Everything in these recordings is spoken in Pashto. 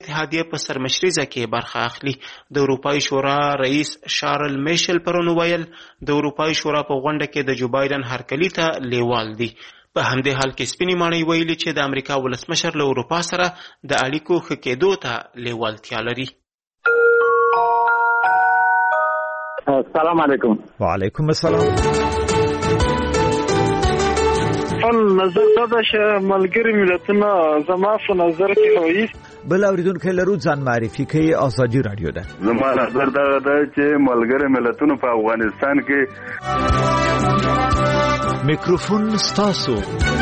اتحادیه په سرمشریزه کې برخه اخلي. د اروپایي شورا رئیس شارل میشل پرون ویل د اروپایي شورا په غونډه کې د جو بایدن هرکلي ته لیوال دي. په همدې حال کې سپینې ماڼۍ ویلي چې د امریکا ولسمشر له اروپا سره د اړیکو ښه کېدو ته لیوالتیا لري. السلام علیکم. وعلیکم السلام. نظر دا چې ملګری ملتونه زما په نظر کې هوایي بل اوریدونکو لرو ځان معرفي کوي. ازادي رادیو ده. زما نظر دا چې ملګری ملتونه په افغانستان کې میکروفون ستاسو.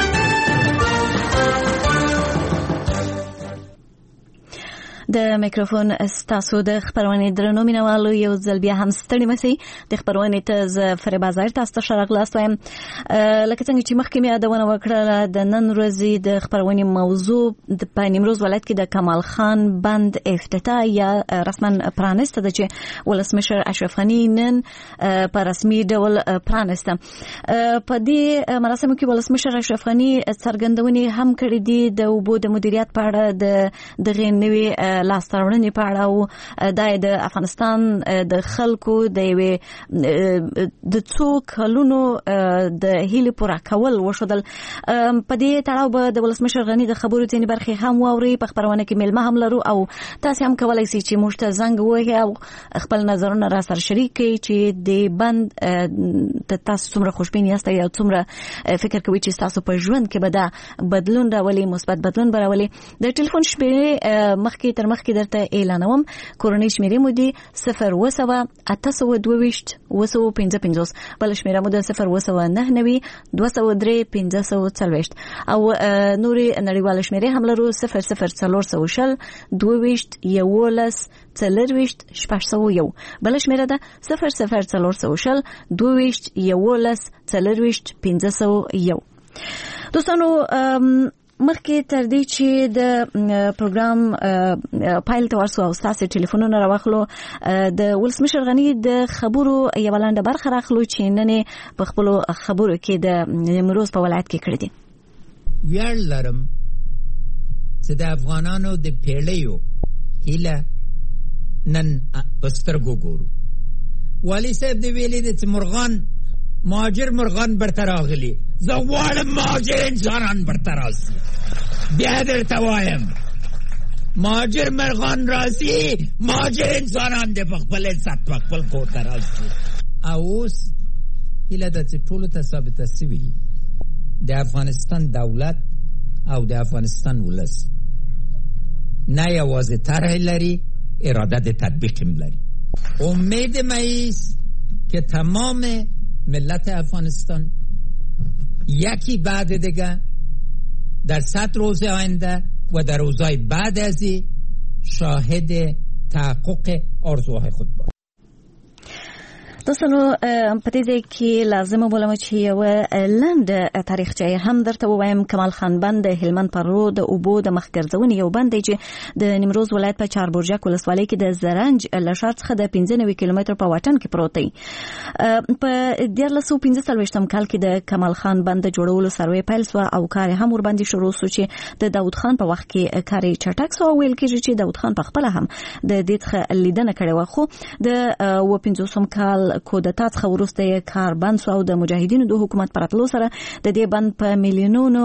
د میکروفون ستاسو د خبرونې درنو مینوالو یو ځل بیا هم ستړي مسئ. د خبرونې ته زه فریبا ظاهر تاسو ته ښه راغلاست وایم. لکه څنګه چې مخکې مې یادونه وکړله د نن ورځې د خبرونې موضوع په نیمروز ولایت کې د کمال خان بند افتتاح یا رسما پرانسته ده چې ولسمشر اشرف غني نن په رسمي ډول پرانسته. په دې مراسمو کې ولسمشر اشرف غني څرګندونې هم کړې دي د اوبو د مدیریت په اړه د دغې نوې لاستهراوړنې په اړه او د افغانستان د خلکو د یوې د څو کلونو د هیلې پوره کول وښودل. په دې تړاو به د ولسمشر غني د خبرو ځینې برخې هم واورئ. په خبرونه کې میلمه هم لرو او تاسو هم کولی شئ چې موږ ته زنګ ووهئ او خپل نظرونه را سره شریک کړئ چې د بند تاسو څومره خوشبین یاست یا څومره فکر کوئ چې تاسو په ژوند کې به دا بدلون راولي، مثبت بدلون به راولي. د ټلیفون شمیرې مخکې تر مخکې درته اعلانوم. کورنۍ شمیرې مو دي 0282255 بل شمیره مو ده 02992031540 او نورې نړیواله شمیرې هم لرو 00401 بل شمیره ده 00401 دوستانو مخکې تر دې چې د پروګرام پایل ته ورسو او تاسو ټلیفونونه راوخلو د ولسمشر غني د خبرو یو لاندې برخه راخلو چې نن په خپل خبرو کې د نیمروز په ولایت کې کړی دي. ویاړ لرم چې د افغانانو د پیړیو هیله نن په سترګو ګورو. والي صاحب دی ویلي د مرغان مهاجر مرغان برته راغلي، زه غواړم مهاجر انسانان برته راسي. بیا درته وایم مهاجر مرغان راسي، مهاجر انسانان د خپل عزت په خپل کور ته راسي. او اوس هیله ده چې ټولو ته ثابته شوي د افغانستان دولت او د افغانستان ولس نه یوازې طرح لري، اراده د تطبیق هم لري. امید مایست که تمام ملت افغانستان یکی بعد دیگه در 100 روز آینده و در روزهای بعد از این شاهد تحقق آرزوهای خود باشد. دوستانو په دې ځای کې لازمه بولم چې یو لنډ تاریخچه هم درته ووایم. کمال خان بند د هلمند پر رو د اوبو د مخګرځونې یو بند دی چې د نیمروز ولایت په چاربرجک ولسوالۍ کې د زرنج له ښار څخه د 95 کیلومتر په واټن کې پروت دی. په 1945 کال کې د کمال خان بند جوړولو سروې پیل شو او کار هم ور باندې شروع شو چې د داود خان په وخت کې کار چټک سو. ویل کېږي چې داود خان په خپل هم د دې څخه لیدنه کړې و، خو د 15 کال کودتا څخه وروسته کار بند شو او د مجاهدینو د حکومت پراتلو سره د دې بند په میلیونونو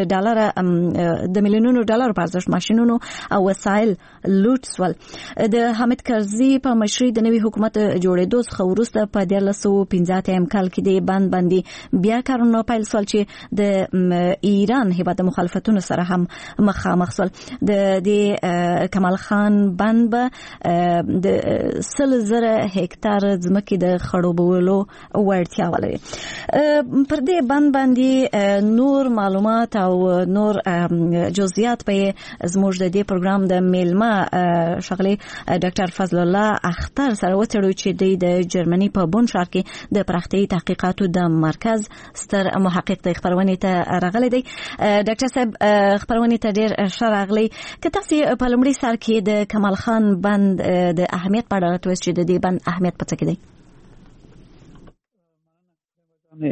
ډالر په ارزښت ماشینونو او وسایل لوټ شول. د حامد کرزي په مشرۍ د نوي حکومت جوړېدو څخه وروسته په 1915 کال کې د بند باندې بیا کارونه پیل شول چې د ایران هیواد د مخالفتونو سره هم مخامخ شول. د کمال خان بند به د 100,000 هکتار ځمکې د خړوبولو وړتیا ولري. پر دې بند باندې نور معلومات او نور جزئیات په زموږ د دې پروګرام د میلمه شغلي ډاکټر فضل الله اختر سره وڅېړو چې د جرمني په بون ښار کې د پراختیايي تحقیقاتو د مرکز ستر محقق د خبرونې ته راغلی دی. ډاکټر صاحب خبرونې ته ډېر ښه راغلی. که تاسو په لومړي سر کې د کمال خان بند د اهمیت په اړه راته چې د دې بند اهمیت په څه کې دی؟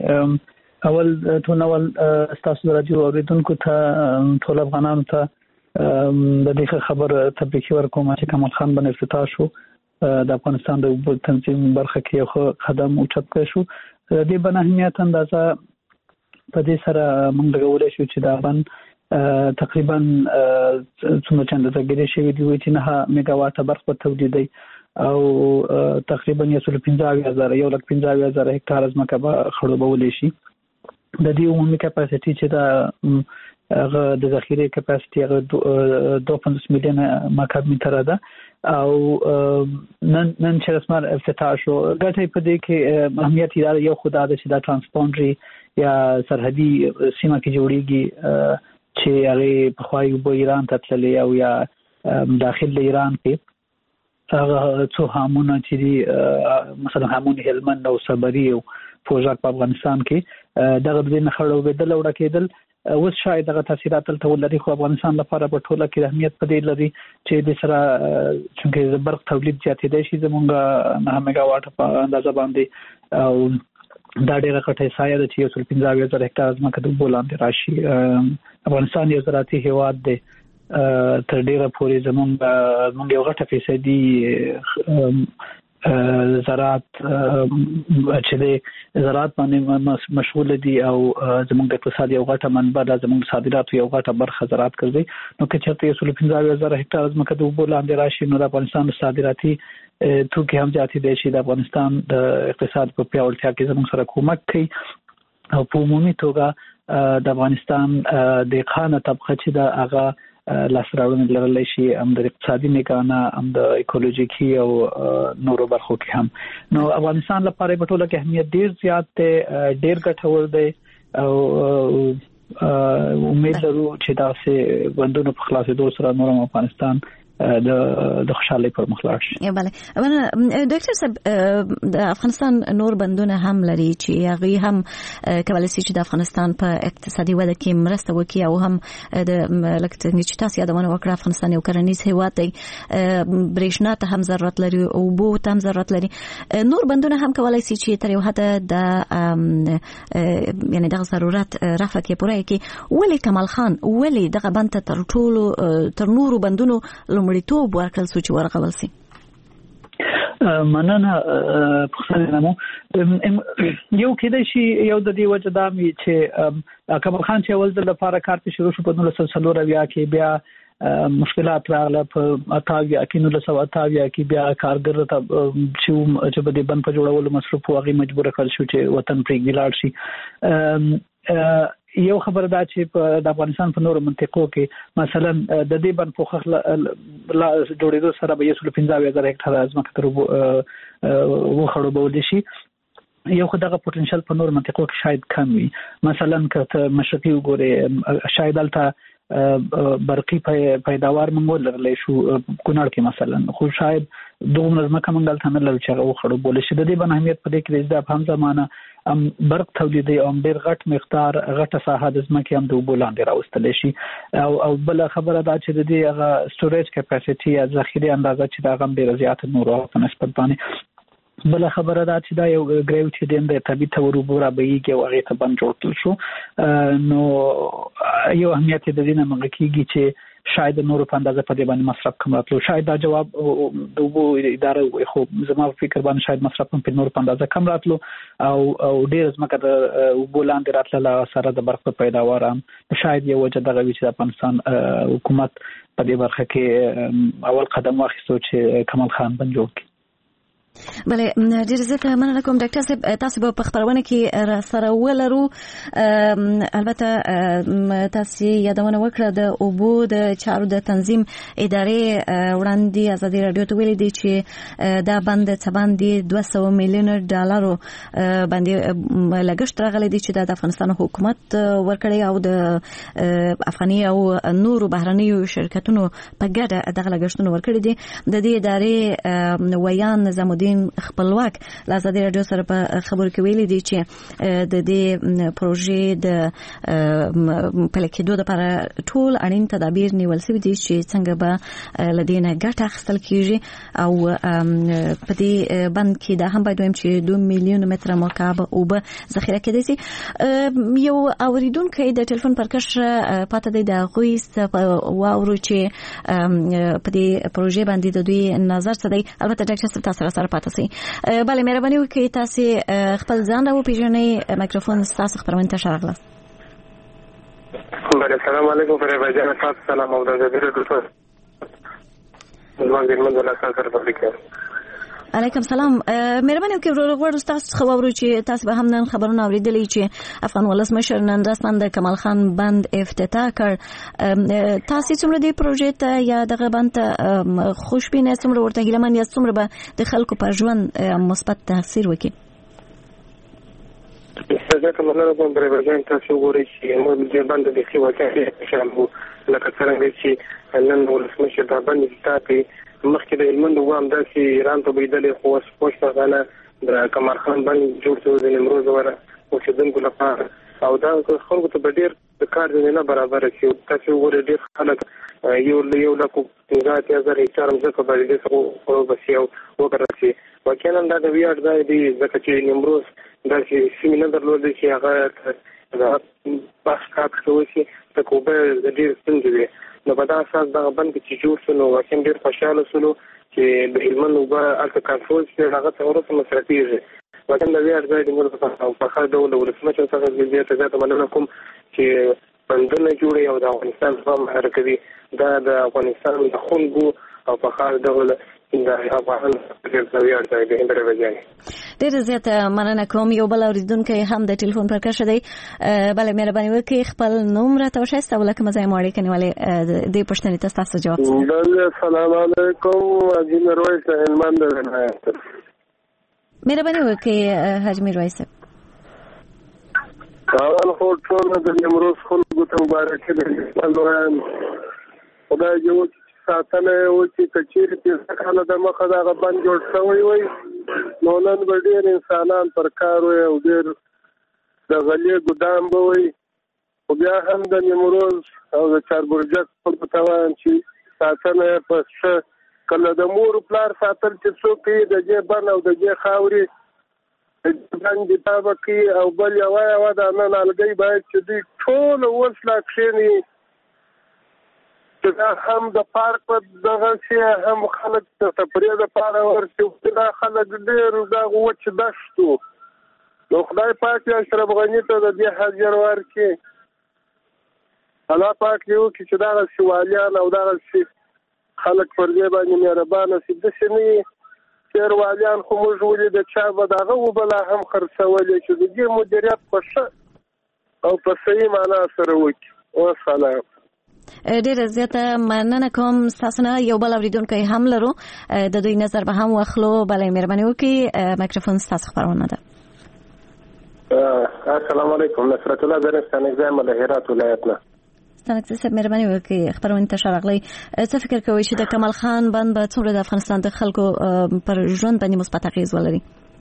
اول تاسو راځو اوریدونکو ته ټول افغانانو ته د دې خبر تبریکي ورکوم چې کمال خان باندې افتتاح شو د افغانستان د تنظیم برخه کې یو قدم اوچت کړ شو. د دې بن اهمیت اندازه په دې سره موږ غوړې شو چې دا بن تقریبا څومره چنده تګری شوی دی چې 9 میگاواټ برق په تولید دی او تقریبا 1,15,000 هکتار ځمکه به خړوبول شي. د دې عمومي کپاسټي چې دا هغه د ذخیره کپاسټي هغه 2.5 میلیون مکعب متر ده او نن چې رسمه افتتاح شو. ګټه په دې کې اهمیت یې یو خدای د چې دا ترانسپونډري یا سرحدي سیمه کې جوړیږي چې هغه په خوای په ایران ته تللی او یا داخل د ایران کې هغه څو هامونه چې مثلا هامون هلمند او صبري او پروژه په افغانستان کې دغه د نه خړوبېدل او ډکېدل اوس شاید دغه تاثیرات تل لري خو افغانستان لپاره په ټوله کې اهمیت پدې لري چې د سره چې برق تولید زیاتېدای شي زمونږ 9 میگاواټ په اندازه باندې او دا ډېره غټه سایه ده چې 1,15,000 هکتار ځمکه د بولاندې راشي. افغانستان یو زراعتي هیواد دی تر ډېره پورې زمونږ یو غټه فیصدي زراعت چې د زراعت باندې مشغول دي او زموږ د اقتصاد یو غټه منبع ده، زموږ صادرات یو غټه برخه زراعت کوي. نو که چېرته 1,15,000 هکتار ځمکه د اوبو لاندې راشي نو د افغانستان صادراتي توکي هم زیاتېدای شي. د افغانستان د اقتصاد په پیاوړتیا کې زموږ سره کومک کوي او په عمومي توګه د افغانستان د قانه طبقه چې د هغه لاسراوړنې لرلی شي هم د اقتصادي میکانه هم د ایکولوژیکي او نورو برخو کې هم. نو افغانستان لپاره په ټوله کې اهمیت ډیر زیات دی، ډیر ګټور دی او امید لرو چې داسې بندونو په خلاصېدو سره نور افغانستان د خوشحالي پر مخ لاړ شي. بله ډاکټر صاحب د افغانستان نور بندونه هم لري چې هغه هم کولای شي چې د افغانستان په اقتصادي وده کې مرسته وکړي او هم د لکه چې تاسو یادونه وکړه افغانستان یو کرنیز هیواد دی، برېښنا ته هم ضرورت لري او اوبو ته هم ضرورت لري. نور بندونه هم کولای شي چې تر یو حده د یعنی دغه ضرورت رفع کې پوره کړي. ولې کمال خان ولې دغه بند تر نورو بندونو مړیتوب ورکړل سو چې ورغول سي؟ مننه پخښنه مو یو کېدای شي یو د دې وجه دا می چې کمال خان چې ول د لپاره کار په شروع شو په 1940 کې بیا مشکلات راغله په 1928 کې بیا کارګر ته چې په دې بند په جوړولو مصروف واغې مجبور کړل شو چې وطن پرېږدي لاړ شي. یو خبره دا چې د افغانستان په نورو منطقو کې مثلا د دې بند په جوړېدو سره به 1,15,000 هکتار ځمکه تر وخړوبول شي. یو خو دغه پوتنشل په نورو منطقو کې شاید کم وي. مثلا که مشرقي وګورئ شاید دلته برقي پیداوار موږ لرلی شو کونړ کې مثلا، خو شاید دومره ځمکه موږ دلته نه لرو چې هغه وخړوبول شي. د دې بن اهمیت په دې کې د په هم زمانه برق تولیدي او ډېر غټ مقدار غټه ساحه د ځمکې هم د اوبو لاندې راوستل شي. او بل خبره دا چې د دې هغه سټوریج کپاسټي یا ذخیره اندازه چې دا هم ډېر زیات نورو په نسبت باندې. بل خبره دا چې دا یو ګریویټي د طبيعي تورو را بهيږي او هغه ته بند جوړ شو. نو یو اهمیت د دې نه موږ کېږي چې شاید نور په اندازه په دې باندې مصرف کم راتلو. شاید دا جواب د وبو اداره خو زما په فکر باندې شاید مصرف په نور په اندازه کم راتلو او ډېر ځمکه د وبو لاندې راتله سره د برق پیداوار هم شاید یو وجه دغه وی چې د افغانستان حکومت په دې برخه کې اول قدم واخیستو چې کمال خان بند جوړ کړي. بله ډېر زیاته مننه کوم ډاکټر صاحب. تاسو په خبرونه کې سره ولرو البته تاسو یادونه وکړه د اوبو د چارو د تنظیم ادارې وړاندې ازادي رادیو ته ویلي دي چې دا بند څه باندې 200 میلیون ډالر باندې لګښت راغلی دی چې د افغانستان حکومت ورکړی او د افغاني او نورو بهرنیو شرکتونو په ګډه دغه لګښتونه ورکړي دي. د دې ادارې ویان نظام نورالدین خپلواک له ازادي رادیو سره په خبرو کې ویلي دي چې د دې پروژې د پلي کېدو لپاره ټول اړین تدابیر نیول شوي دي چې څنګه به له دې نه ګټه اخیستل کیږي او په دې بند کې دا هم باید ویم چې 2 میلیون متره مکعب اوبه ذخیره کېدای شي. یو اوریدونکی د ټلیفون پر کش پاته دی د هغوی واورو چې په دې پروژې باندې د دوی نظر څه دی. البته ډاکټر صاحب تاسو سره پاته سي. بله مهرباني وکړئ تاسو خپل ځان راوپېژنئ. میکروفون ستاسو خپرونې ته ښه راغلاست. بله السلام علیکم فریبا جان. تاسو سلام او د ازادي رادیو څخه ځوان ګرمن ولا سره پبلیک. علیکم سلام. مهرباني وکړئ ورغړو تاسو خو اورو چې تاسو به هم نن خبرونه اوریدلې چې افغان ولسمشر نن رسماً د کمال خان بند افتتاح کړ. تاسو څومره دې پروژې ته یا دغه بند ته خوشبینه څومره ورته هیلهمن یا څومره به د خلکو پر ژوند مثبت تاثیر وکړي؟ ځکه مننه کوم پرې ځان تاسو وګورئ چې موږ دې باندې د ښه واقعي شامو لکه څنګه چې نن ولسمشر دا باندې تاکي مخکې د هلمند وام داسې ایران ته بيدلې خو پښتانه د کمال خان باندې جوړ شو د نیمروز وره اوسیدونکو لپاره او دا خلکو ته ډېر د کار زمينه برابر شي. تاسو وګورئ ډېر خلک یو لکه 15000 هکتار ځمکه باندې څو بس یو وګرځي. واقعا دا د ویاړ ځای دی ځکه چې نیمروز داسې سیمه نه درلوده چې هغه دا پاس کار کوي ته کوبه ډېر څنګه وي. نو په دا اساس دا باندې چې جوړ شو نو واقعا ډېر خوشاله شولو چې د هلمند وبا الته کنټرول شي هغه څه ورته مصرفيږي. واقعا دا ویاړ ځای دی موږ په خاطر ډول ولسمشر څخه زیاته مننه کوم چې بندونه جوړي او د افغانستان هم حرکتي دا د افغانستان د خلکو او په خاطر ډول د افغان د ویاړ ځای دی اندرې ډېر زیات مننه کوم. یو بل اوریدونکی هم د ټلیفون پر کښ دی. بله مهرباني وکړئ خپل نوم راته وښایاست او لکه مزه مو اړیکه نیولې دې پوښتنې ته تاسو جواب بله السلام علیکم. حاجي میرویس هلمند ولایت. مهرباني وکړئ حاجي میرویس صاحب. اول خو ټول د نیمروز خلکو ته مبارک دي. خدای دې ساتنه او چې کچېرې په ځکه د مخه دا بند جوړ شوی وي نو نن به ډېر انسانان پر کار وي او ډېر د غلې ګدام به وي. خو بیا هم د نیمروز او د چاربرجک خلکو ته وایم چې ساتنه په ښه کله د مور پلار ساتل چې څوک یې د دې بن او د دې خاورې باندې تابه کوي او بل یوه د نن الګۍ باید چې دوی ټول اوس لا کښېني دا هم د پارک په دغه شي هم خلک د تفریح لپاره ورشي. دا خلک ډېر دا وچ دښتو نو خدای پاک یې اشرف غني ته د دې حاضر ورکړي. الله پاک یې وکړي چې دغه شوالیان او دغه خلک پر دې باندې مهربانه شي. داسې نه وي تېروالیان خو موږ ولید چا به دغه وبله هم خرڅولې چې د دې مدیریت په ښه او په صحیح معنا سره وکړي. وسلام. ډېر زیاته مننه کوم. تاسو نه یو بل اوریدونکی هم لرو د دوی نظر به هم واخلو. بله مهرباني وکړئ میکروفون ستاسو خپرونه ده. السلام علیکم. نصرت الله زرین ستانکزی له هرات ولایت نه. ستانکزی صاحب مهرباني وکړئ خپرونې ته ښه راغلی. څه فکر کوئ چې د کمال خان بند به څومره د افغانستان د خلکو پر ژوند باندې مثبت اغېز ولري؟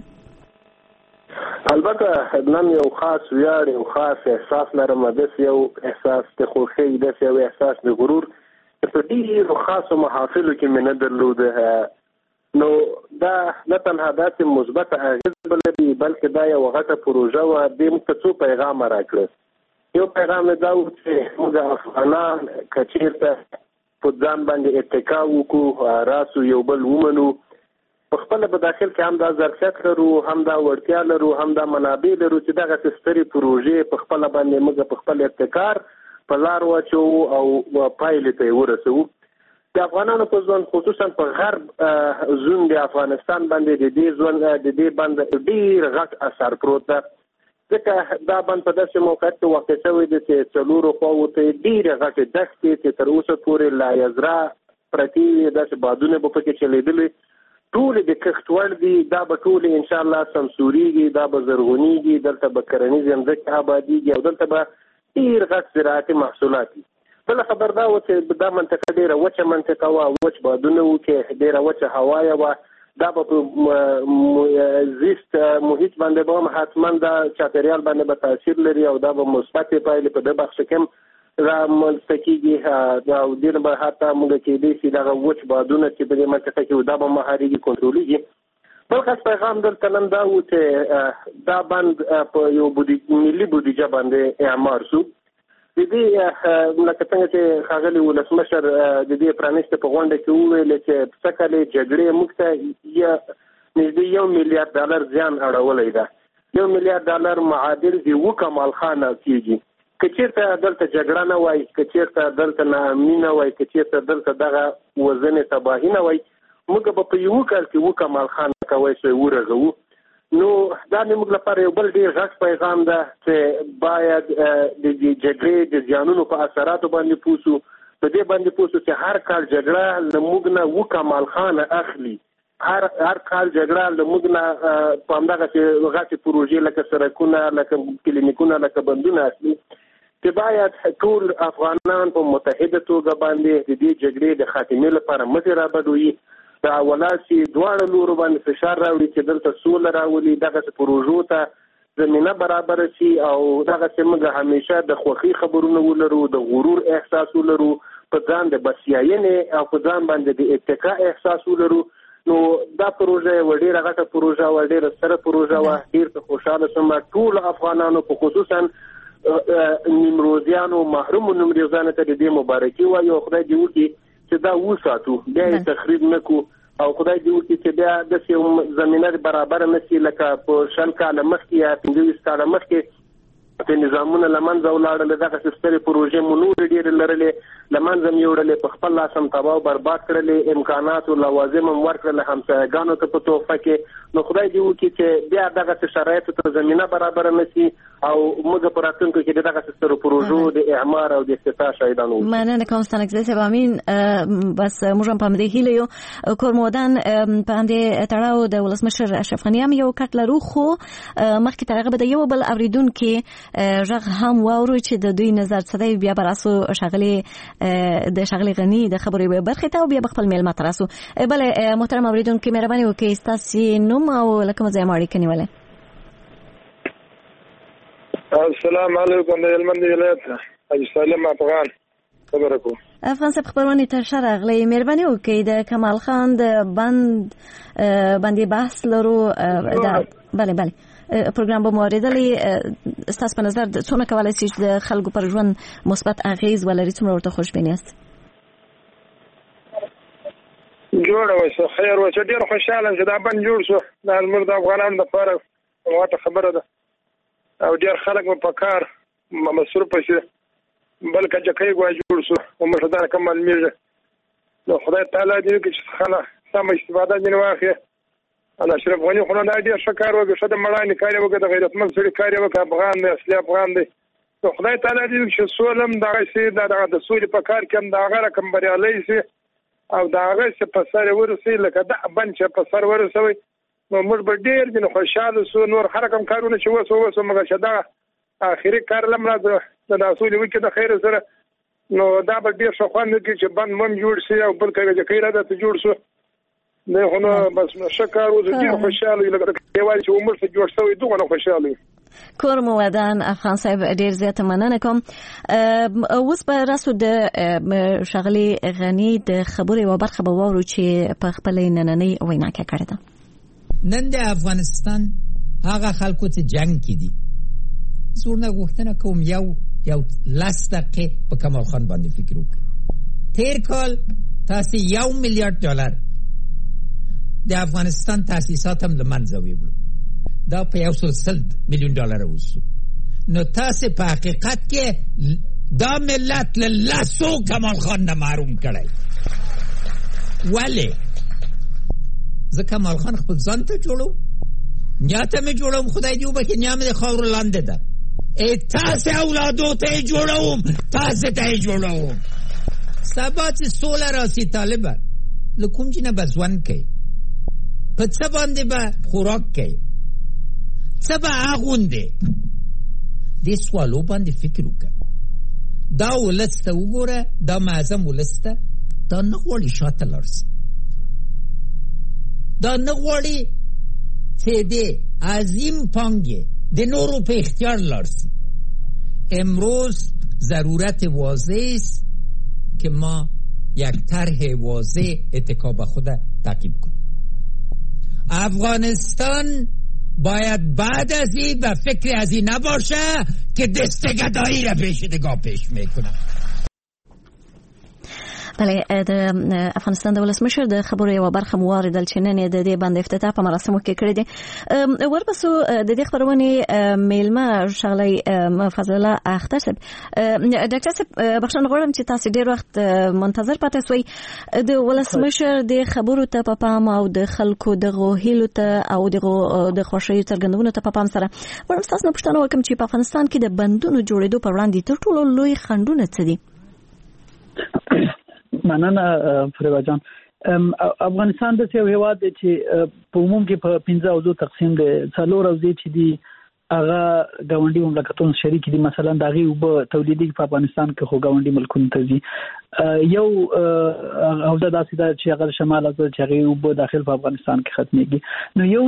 البته نن یو خاص ویاړ یو خاص احساس لرم. داسې یو احساس د خوښۍ داسې یو احساس د غرور په ډېرو خاصو محافلو کې مې نه درلوده. نو دا نه تنها داسې مثبت اغېز لري بلکې دا یو غټه پروژه وه. دې موږ ته څو پیغام راکړل. یو پیغام یې دا و چې موږ افغانان که چېرته په ځان باندې اتکا وکړو راسو یو بل ومنو په خپل په داخل کې هم دا ظرفیت لرو هم دا وړتیا لرو هم دا منابع لرو چې دغه سترې پروژې په خپل باندې موږ په خپل ابتکار په لار واچو او پایلې ته ورسو. د افغانانو په ځوان خصوصا په غرب زون د افغانستان باندې د دې ځوان د دې باندې ډېر غټ اثر پروت ده. ځکه دا بند په داسې موقعیت کې واقع شوی دی چې څلورو خواوو ته ډېرې غټې دښتې چې تر اوسه پورې لا یزرا پرتې داسې بادونه به پکې چلېدلي ټول د کښت وړ دي. دا به ټول ان شاء الله سمسوريږي دا به زرغونیږي دلته به کرنیز ځمکې آبادیږي او دلته به ډېر غټ زراعتي محصولات دي. بل خبر دا و چې دا منطقه ډېره وچه منطقه وه وچ بادونه و کې ډېره وچه هوا وه دا په زیست محیط باندې به حتما دا چاپیریال باندې به تاثیر لري او دا به مثبت پایلې په دې بخش کې را مستقیږي او دین به حتی موږ کې دې چې دا وچ بادونه چې په دې منطقه کې دا به مهاريږي کنټرولېږي بل خاص پیغام دلته نن دا و چې دا بند په یو ملي بودیجه باندې اعمار شو د دې لکه څنګه چې ښاغلي ولسمشر د دې پرانیسته په غونډه کې وویل چې څه کله جګړې موږ ته یا نږدې $1 میلیارډ زیان اړولی ده $1 میلیارډ معادل د 2 کمال خانه کېږي که چېرته دلته جګړه نه وای که چېرته دلته ناامني نه وای که چېرته دلته دغه وزنې تباهي نه وای موږ به په یو کال کې 2 کمال خانه کوی شوی ورغوو نو دا موږ لپاره یو بل ډیر غټ پیغام ده چې باید د جګړې د زیانونو په اثراتو باندې پوسو په دې باندې پوسو چې هر کال جګړه زموږ نه 2 کمال خانه اخلي هر کال جګړه زموږ نه په همدغه غټې پروژې لکه سړکونه لکه کلینیکونه لکه بندونه اخلي چې باید ټول افغانان په متحده توګه باندې د دې جګړې د خاتمې لپاره مټې رابډوي دا ولاسي دواړه لورو باندې فشار راوړي چې دلته سوله راولي دغه پروژو ته زمينه برابر شي او دغه څنګه همیشه د خوخي خبرونه ولرو د غرور احساس ولرو په ځان د بسیاینه او په ځان باندې د اتکا احساس ولرو نو دا پروژه وړي راغټه پروژه وړي سره پروژه وه ډیر خوشاله سم ټول افغانانو په خصوصا نیمروزیانو محروم نیمروزیانو ته د مبارکي وایو خدای دې وکړي چې دا وساتو بیا یې تخریب نکو او خدای دې وکړي چې بیا د زمینه برابر نشي لکه په 20 کاله مخکې یا 15 کاله مخکې په نظامونه لمنځه ولاړل دغه سترې پروژې مو نور ډېر لرلې لمنځه مې وړلې په خپل لاس هم تباہ او برباد کړلې امکانات او لوازم هم ورکړل همسایګانو ته په تحفه کې نو خدای دې وکړي چې بیا دغه شرایطو ته زمینه برابر نشي او موږ په راتلونکي کې دغه سترو پروژو د اعمار او د افتتاح شاهدان اوسو مننه کوم ستانک زه امین بس موږ هم په دې هیله یو کورمودان په دې تړاو د ولسمشر اشرف غنی هم یو کټ لرو خو مخکې ترغه به یو بل اوریدونکو ژغ هم واورو چې د دوی نظر څه دی بیا براسو شغلي غنی د خبرې برخه ته او بیا خپل میل متراسو بل محترم اوریدونکو مهرباني وکړئ تاسو نوم او لکه مزه ماړی کنيواله السلام علیکم د هلمند ولایت حاجی سالم افغان خبره کوم افغان صاحب خبرونه تر شرغلی مهرباني وکړئ د کمال خان د باندې بحث لرو بله پروګرام به موریدلې تاسو په نظر څونه کولای شئ چې د خلکو پر ژوند مثبت اغیز ولري څومره ورته خوشبینی است جوړ اوسه خیر و چې ډیر خوشاله چې دا بند جوړ شو د مرد افغانانو لپاره واټه خبره ده او ډیر خلک په کار مصروف شي بلکې چې کوي غوا جوړ شو او موږ دا کوم میږي نو خدای تعالی دې چې خلک سم استفاده دي واخی انا اشرف غنی خو نه ډیر شکر وکړ شته مړانه کاری وکړ د غیرتمن سړي کاری وکړ افغان دی اصلي افغان دی نو خدای تعالی دې چې سولم دغه شي د سولې په کار کې هم دا غره کم بریالي شي او دا هغه چې په سر ورسي لکه د بند چې په سر ورسوي نو موږ به ډیر دین خوشاله سو نور هر کوم کارونه چې وسو موږ شدا اخري کار لمره د سولې وکړه د خیر سره نو دا به ډیر ښه خوند کوي چې بند مم جوړ شي او بل کله چې کیره د جوړ شو نه هنو بس شکر و دې خوشاله لکه دیوال چې عمر څخه جوړ شوی دوه خوشاله کورمودان افغان صاحب ډیر زیات مننه کوم اوس به راسو د شغلي غنی د خبرې و برخه به وورو چې په خپل نننۍ وینا کې کړی ده نن د افغانستان هغه خلکو ته جنگ کړي زورنه غوښتنه کوم یو لاس دقیقه په کمال خان باندې فکر وکړي تیر کال تاسو $1 میلیارډ د افغانستان تاسیسات هم لمنځه ویوړل دا په $100 میلیون وسو نو تاسو په حقیقت کې دا ملت له لاسو کمال خان نه محروم کړی ولی زه کمال خان خپل ځان ته جوړوم نیاته مې جوړوم خدای دې وبخښي نیا مې خاور لاندې ده تاسو اولادو ته جوړوم تاسو ته جوړوم سبا چې سوله راسي طالبان لکوم چې نه بزون کوي په څه باندې به خوراک کوي څه به اغونده دې سوالو باندې فکر وکړه دا ولسته وګوره دا معظم ولسته دا نه غواړي شاته لاړ دا نه غواړي چې د عظیم پانګې د نورو په اختیار لرسي. امروز ضرورت واضح است که ما یک طرح واضح اتکا به خود تعقیب کنیم. افغانستان باید بعد از این و فکر از این نباشه که دستگدایی را پیشنگاه پیش میکنه. بله، د افغانستان د ولسمشر د خبرو یو برخه مو واردل چې نن د دې باندې افتتاح په مراسمو کې کړی دی. ورپسو د دې خبرونې میلمه شغلی فضل الله اختر صاحب. ډاکټر صاحب بخښنه غواړم چې تاسو ډیر وخت منتظر پاتې شوي. د ولسمشر د خبرو ته په پام او د خلکو د غوهیلو ته او د خوښۍ څرګندونو ته په پام سره ورم تاسو نه پوښتنه وکم چې په افغانستان کې د بندونو جوړېدو په وړاندې تر ټولو لوی خنډونه څه دي؟ مننه فریبا جان. افغانستان د یو هیواد دی چې په عموم کې په 15 اوزو تقسیم دی. څلور اوزې چې دي هغه ګاونډي مملکتونو شریک دي. مثلا د هغې اوبه تولیدي په افغانستان کې خو ګاونډي ملکونو ته ځي. یو حوزه داسې ده چې هغه شمال حوزه چې هغې اوبه داخل په افغانستان کې ختمېږي. نو یو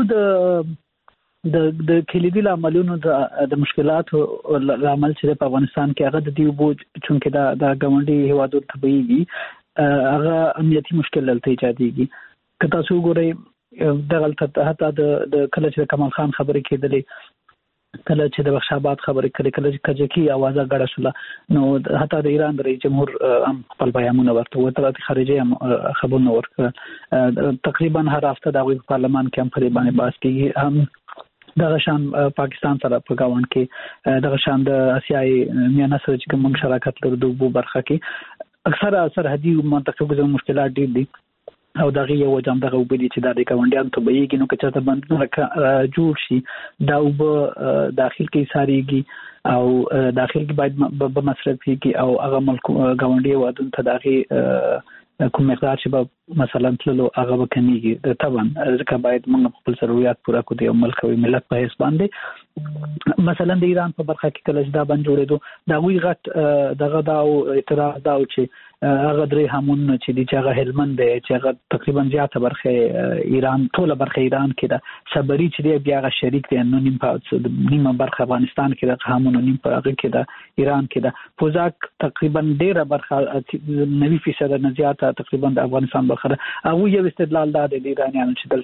د کلیدي لاملونو د مشکلاتو لامل چې په افغانستان کې هغه د دې اوبو چونکې دا ګاونډي هیوادونو ته بهیږي هغه امنیتي مشکل دلته ایجادېږي. که تاسو وګورئ دغلته حتی د کله چې د کمال خان خبرې کېدلې، کله چې د بخش آباد خبرې کړې، کله چې کجکي اوازه ګډه شوله، نو حتی د ایران د رئیس جمهور هم خپل بیانونه ورته وزارت خارجه هم خبرونه ورکړل. تقریبا هر هفته د هغوی په پارلمان کې هم په دې باندې بحث کېږي. هم دغه شان پاکستان سره په ګاونډ کې دغه شان د اسیايي میانه سره چې کوم شراکت لري د اوبو برخه کې اکثره سرحدي منطقو کې مشکلات ډېر دي او دغه یو وجام دغه اوبه دي چې د ګاونډیانو ته بهیږي. نو که چېرته بندونه جوړ شي دا اوبه داخل کې ساريږي او داخل کې باید به مصرف کېږي او هغه ملک ګاونډي هیوادونو ته دغه کوم مقدار چې به مثلا تللو هغه به کمیږي. طبعا ځکه باید موږ خپل ضرورت پوره کړو د یو ملک او ملت په حساب باندې. مثلا د ایران په برخه کې کله چې دا بند جوړېدو دا وی غټ دغه دا او اعتراض دا چې هغه درې همون چې دي چې هغه هلمند دی چې هغه تقریبا زیاته برخه ایران ټوله برخه ایران کې ده. صبري چې دی بیا هغه شریک دی نو نیمه برخه افغانستان کې ده، همون نیم په هغه کې ده ایران کې ده. پوزاک تقریبا ډیره برخه 90% نه زیاته تقریبا د افغانستان برخه ده. هغه یو استدلال ده د ایرانیانو چې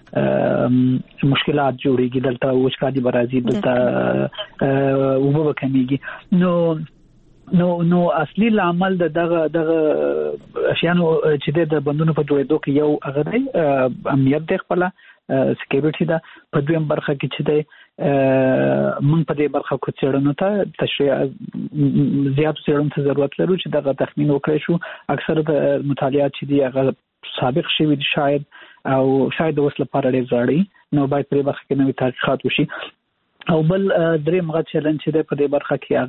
دلته مشکلات جوړيږي، دلته وچکالي برازي، دلته اوبه کمیږي. نو اصلي عمل دغه اشیانو چې د بندونو په جوړېدو کې یو هغه دی امنیت د خپل سکیورټي ده. په دویم برخه کې چې دی موږ په دې برخه کې څېړنو ته تشریح زیات څېړنو ته ضرورت لرو چې دغه تخمین وکړی شو. اکثره د مطالعات چې دی هغه سابق شوي دي شاید د اوس لپاره ډېر زاړه، نو باید په دې برخه کې نوې تحقیقات وشي. او بل درې مغه چیلنج چې په دې برخه کې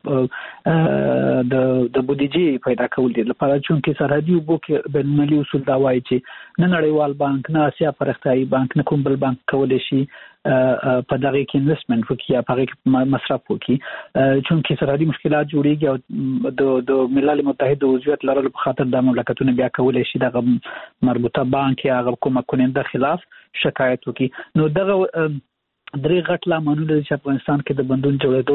هغه د بودیجې پیدا کول دي لپاره، چونکې سرحدي اوبو کې بینالمللي اصول دا وایي چې نه نړیوال بانک نه آسیا پرختیایي بانک نه کوم بل بانک کولی شي په دغه کې انویسټمنټ وکړي یا په هغه کې مصرف وکړي، چونکې سرحدي مشکلات جوړیږي او د ملل متحد عضویت لرلو په خاطر د مملکتونو بیا کولی شي دغه مربوطه بانک یا هغه کومک کننده خلاف شکایت وکړي. نو دغه درې غټ لاملونه چې افغانستان کې د بندون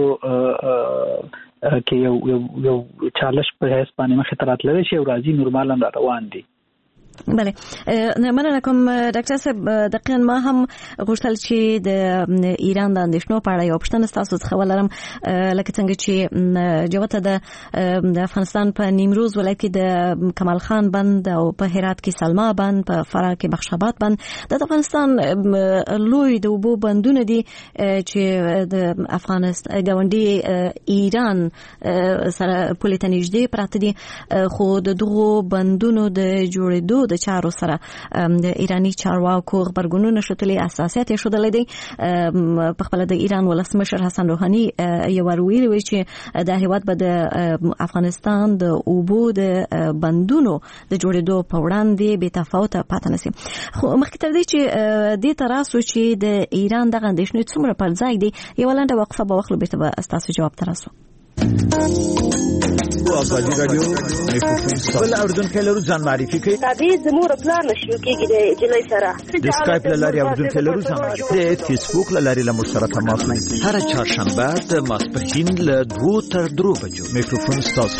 جوړېدو کې یو چالش په حیث باندې مخې ته راتللی شي او راځي نورمالا را روان دي. بله، مننه کوم ډاکټر صاحب. دقیقاً ما هم غوښتل چې د ایران د اندېښنو په اړه یو پوښتنه ستاسو څخه ولرم، لکه څنګه چې جوته د افغانستان په نیمروز ولایت کې د کمال خان بند او په هرات کې سلما بند، په فراه کې بخش آباد بند، د افغانستان لوی د اوبو بندونه دي چې د افغانستان ګاونډي ایران سره پولې ته نږدې پراته دي، خو د دغو بندونو د جوړېدو د چارو سره د ایرانی چارواکو خبرګونونه شتلې اساسيات یې شودلې دي. په خپل د ایران ولسمشر حسن روحاني یو ویلي وی چې د هیواد به د افغانستان د اوبو د بندونو د جوړېدو په وړاندې بې تفاوته پاتې نشي. خو مخکې تر دې چې دې تراسو چې د ایران دغه اندېښنې څومره پر ځای دي، یو لنډه وقفه به واخلو، بیرته به تاسو جواب تراسو. ازادي رادیو بل اوردونکو لرو ځان معرفي کوي تابع زموږ پلان شروع کیږي د جلای سره د اسکایپ لاري اوردونکو لرو ځان معرفي د فیسبوک لاري له مشترک تماس لري هر چهارشنبه د ماسپښین له 2 تر 3 بجو میکروفون ستاسو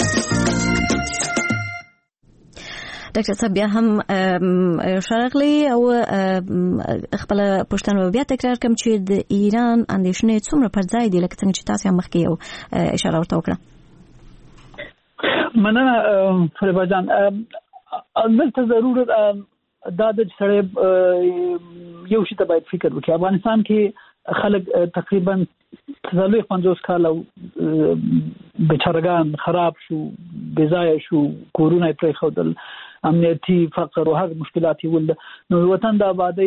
ډاکټر صاحب بیا هم شارغلی او خپل پښتنو بیا تکرار کوم چې د ایران اندیشنې څومره پر ځای دي لکه څنګه چې تاسو هم مخکې یو اشاره ورته وکړه. مننه فریبا جان. دلته ضرور دا د سره یو شی ته باید فکر وکړي. افغانستان کې خلک تقریبا 50 کال بیچارهګان خراب شو، بځای شو، کورونه پرې خودل، امنیتي فقر او هغه مشکلات ول نو وطن د آبادی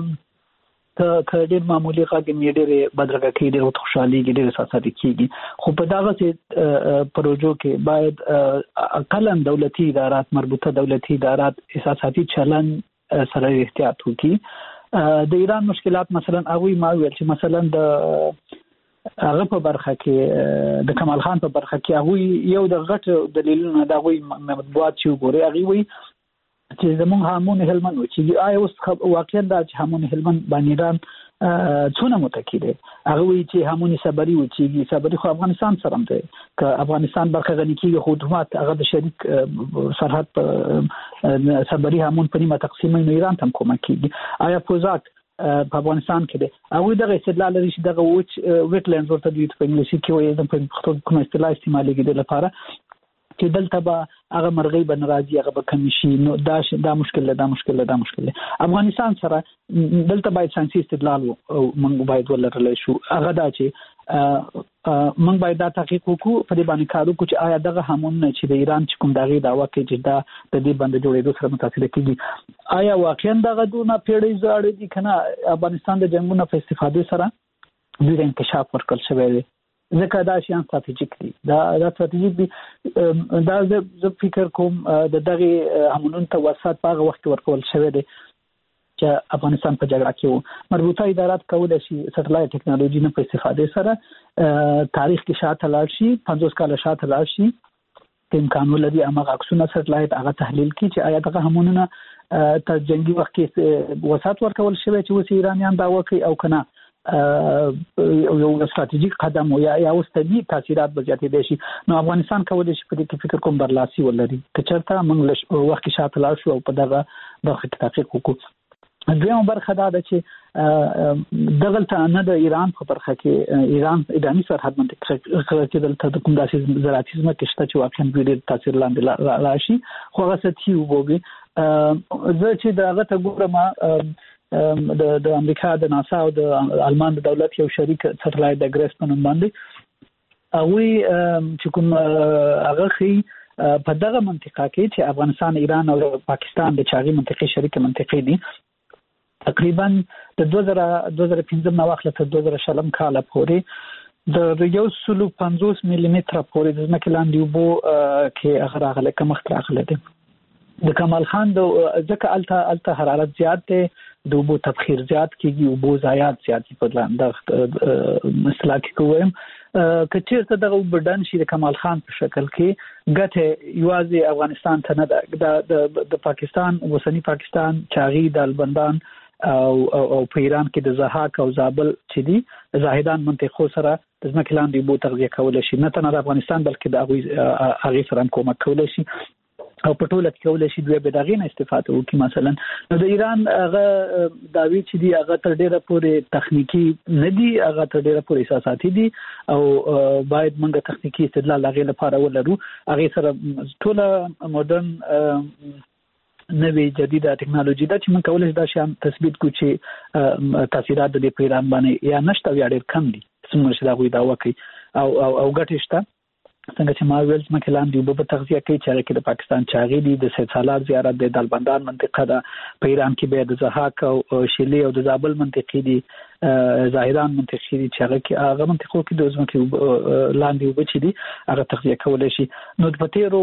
که ډېر معمولی غږ مې ډېر بدرګه کې ډېر خوشحالي کې ډېر اساساتي کېږي، خو په دغه پروژو کې باید اقلا دولتي ادارات، مربوطه دولتي ادارات اساساتي چلن سره احتیاط وکړي. د ایران مشکلات مثلا هغه ما ویل چې مثلا د هغه په برخه کې د کمال خان په برخه کې هغه یو د غټ دلیلونه دا وی مطبوعات چې وګوري هغه وی چې زمونږ هامون هلمند چې آیا اوس واقعا دا چې هامون هلمند باندې ایران څونه متکی دی. هغه وی چې هامون صبري و چې صبري خو افغانستان سره دی، که افغانستان برخه غنی کیږي خو حکومت هغه د شریک سرحد صبري هامون په نیمه تقسیم نو ایران ته کومک کیږي. آیا پوزاک په افغانستان کې دی هغه دغه استدلال لري چې دغه ویټلینډز ورته دی په انګلیسي کې وایي د پښتو کوم اصطلاح استعمالي کېږي لپاره چې دلته به هغه مرغۍ به ناراضي هغه به کم شي. نو دا مشکل افغانستان سره دلته باید ساينسي استدلال موږ باید ولرلای شو. هغه دا چې موږ باید دا تحقیق وکړو په دې باندې کار وکړو چې آیا دغه همون چې د ایران چې کوم دغه داوا کوي چې دا د دې باندې جوړېدو سره متأثر کیږي، آیا واقعا دغه دونه پیړۍ زاړه دي کنه افغانستان د جنگونو په استفادې سره دوی انکشاف ورکړل شوی دی. ځکه دا شیان استراتیژیک دي، دا استراتیژیک دي. دا زه فکر کوم د دغه همونون ته وسات په هغه وخت ورکول شوی دی چې افغانستان په جګړه کې وو. مربوطه ادارات کولای شي سټلایټ ټکنالوژي نه په استفادې سره تاریخ کې شاته لاړ شي، 50 کال شاته لاړ شي، امکان ولري هغه عکسونه سټلایټ هغه تحلیل کړي چې آیا دغه همونونه تر جنگي وخت کې وسات ورکول شوی چې وسی ایرانیان دا وکړي او کنه یو استراتیژیک قدم یا اوستدي تاثیرات بزیاتې دي شي. نو افغانستان کولای شي په دې کې فکر کوم برلاسي ولري که چېرته موږ وخت کې شاته لاړ شو او په دغه برخه کې تحقیق وکړو. دویمه برخه دا ده چې دغلته نه د ایران په برخه کې ایران ایرانی سرحد منطقه کې دلته د کوم داسې زراعتي ځمکې شته چې واقعا ډېر تاثیر لاندې راشي، خو هغه سطحي وبوږي. زه چې دغه ته ګورم د امریکا د ناسا او د آلمان د دولت یو شریک سټلایټ د ګریس په نوم باندې هغه چې کوم هغه خي په دغه منطقه کې چې افغانستان، ایران او پاکستان د چاغي منطقې شریک منطقې دي تقریبا د 2015 نو وخت تر 2000 کال پورې د 150 ملي متر پورې د ځمکې لاندې وبو کې هغه راغله کمښت راغله دي. د کمال خان د ځکه الته حرارت زیات دی، د وبو تبخیر زیات کیږي، وبو ضایعات زیات په لاندې مثلا کې کوم کچېرته دغه بدن شي د کمال خان په شکل کې ګټه یوازې افغانستان ته نه ده، د پاکستان وسنی پاکستان چاغي د البندان او په ایران کې د زهاک او زابل چې دي زاهدان منطقو سره د ځمکې لاندې وبو تغذیه کول شي، نه تنه د افغانستان بلکې د هغه سره کومک کول شي او په ټوله کې کولای شي دوی به دغه نه استفاده وکړي. مثلا نو د ایران هغه داوی چې دی هغه تر ډیره پورې تخنیکی نه دی، هغه تر ډیره پورې احساساتي دي او باید موږ تخنیکی استدلال هغه لپاره ولرو. هغه سره ټوله موډرن نوې جديده ټکنالوژي دا چې موږ کولای شو دا شی تثبیت کو چې تاثیرات د پیران باندې یا نشته یا ډیر کم دي څومره چې دا غوي دا وکي او ګټه شته. څنګه چې ما ویل چې کلام دی په تغذیه کې چې د پاکستان چاغي دي د سالار زیارت د دالبندان منطقه ده، په ایران کې به د زهاک او شیلی او د زابل منطقې دي، زاهدان منطقې دي چې هغه منطقو کې د ځمکې لاندې وبچې دي هغه تغذیه کولای شي. نو په تیرو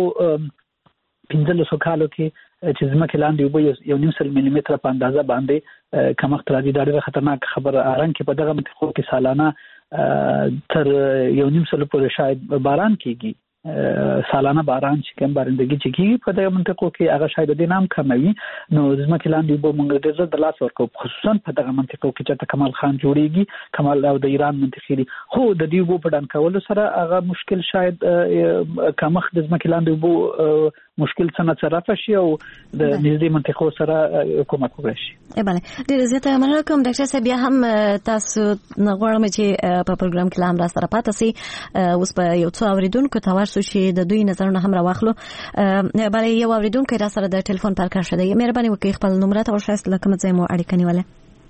15 کالو کې چې ځمکې لاندې وب 1.5 ملي متر په اندازه باندې کمښت راځي، دا ډېره خطرناک خبره. اران کې په دغه منطقو کې سالانه تر 1.5 پورې شاید باران کیږي سالانه باران چې کوم بارندګي چې کیږي په دغه منطقو کې هغه شاید د نام کموي نو د ځمکې لاندې اوبه موږ ډېر د لاس ورکو خصوصا په دغه منطقو کې چې کمال خان جوړیږي کمال او د ایران منطقې دي خو د دې اوبو په ډن کولو سره هغه مشکل شاید کمخ د ځمکې لاندې اوبو مشکل څنګه صرف شي او د نږدې منطقو سره کومک وکړي شي بله ډېر زیاته مننه کوم ډاکټر صاحب بیا هم تاسو غواړم چې په پروګرام کې لام را سره پاتې سي اوس په یو څو اوریدونکو ته ورسو چې د دوی نظرونه هم راواخلو بله یو اوریدونکو را سره د ټلیفون پر کار شوی مهرباني وکړئ خپل نمبر ته ورشئ لکه مې مو اړیکه نیولې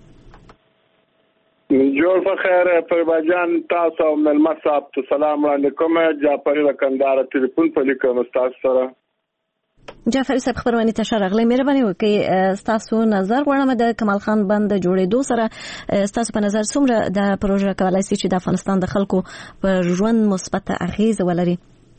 جوړ بخیر پرباجان تاسو او ملما صاحب ته سلام علیکم جعفری لکندار ټلیفون په لیکم تاسو سره جعفری صاحب خبرونه ته شرغلې مهرباني وکړئ تاسو نظر غواړم د کمال خان بند جوړېدو سره تاسو په نظر څومره د پروژه کولای شي چې د افغانستان د خلکو پر ژوند مثبت اغیز ولري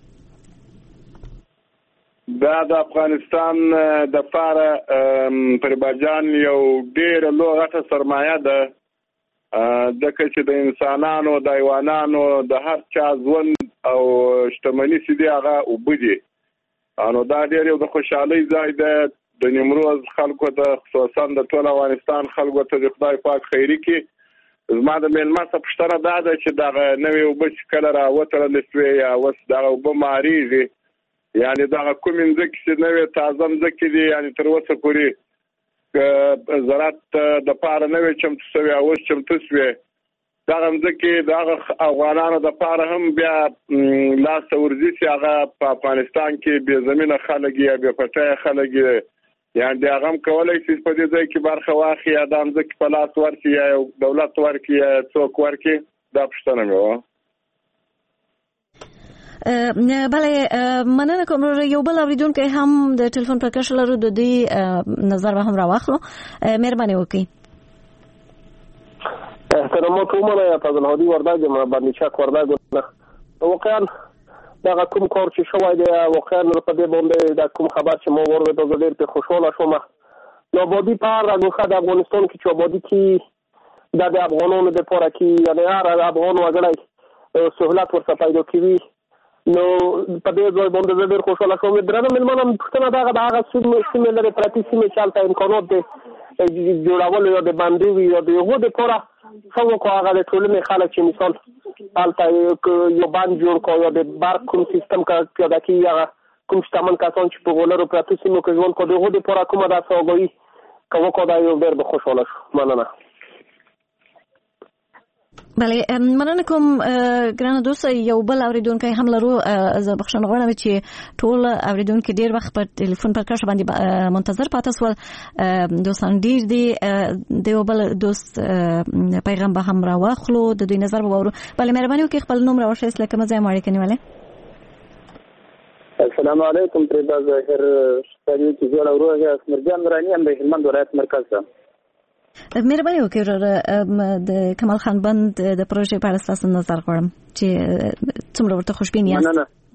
دا د افغانستان د پاره پرباجان یو ډېر لوړه سرمایه ده د چې د انسانانو د حیوانانو د هر چا ژوند او شتمنۍ سړي هغه وبدي انو دا ډېر یو د خوشحالي ځای ده د نیمروز خلکو ته خصوصا د ټول افغانستان خلکو ته د خدای پاک خیری کې زما د مېلمه څخه پوښتنه دا ده چې دا نوې وبچ کله راوتل لسوي یا وس دا وبماريږي یعنی دا کوم ځکه چې نوې تازه ځکه دي یعنی تر اوسه پورې زراعت د پاره نوې چمتو شوی او چمتو شوی دا ځکه دا افغانانو د پاره هم بیا لاس ورزي چې هغه په افغانستان کې به زمينه خلک یا به پټه خلک یعنی دا هم کولای شي په دې ځای کې برخه واخلي یا د ځکه په لاس ورکړي یا دولت ورکړي یا څوک ورکړي دا پښتنه مې و بله مننه کوم یو بل اوریدونکو هم د ټلیفون پر کښ لرو د دې نظر به هم راواخلو مهرباني وکړئ احترامات ومنه یا فضل هادی وردگ ما بندیچک وردگ واقعا دا کوم کار چې شوی دی واقعا په دې باندې دا کوم خبر چې مو ورته د ډېر په خوشاله شوم نو بودی پر راغله د افغانستان کې چې بودی کې د افغانانو د پوره کې یعنی هر افغان وګړي سہولت ورته پیدا کوي نو په دې ځای باندې ډېر خوشاله شوم درنه ملمنه پښتنه دا هغه سیمه لري پرتی سیمه چالتہ امکانات دي جوړول یا د باندې یا د یو د پوره څنګه کو هغه د ټولنې خلک چې مثال حالته یو باندې جوړ کو یا د برق کوم سیستم کا پیدا کیږي هغه کوم شتمن کسان چې په ولرو پراتو سیمو کې ژوند کو دغه د پوره کومه د سوګوي کومه کو دا یو ډېر به خوشاله شو مننه بله مننه کوم ګرانه دوست یو بل اوریدونکو هم لرو زه بخښنه غواړم چې ټول اوریدونکو ډیر وخت په ټلیفون پر کښ باندې منتظر پاتې سول دوستان ډیر دي د یو بل دوست پیغام به هم راواخلو د دوی نظر به وورو بله مهرباني وکړئ خپل نوم راوښیئ لکه مزه یې اړیکه نیولې السلام علیکم پریدا ظاهر شریعه کی جوړ اوروه اسمرجان رانی هم د هلمند ولایت مرکز ته مهرباني وکړئ د کمال خان بند د پروژې په اړه تاسو نظر غواړم چې څومره ورته خوشبین یاست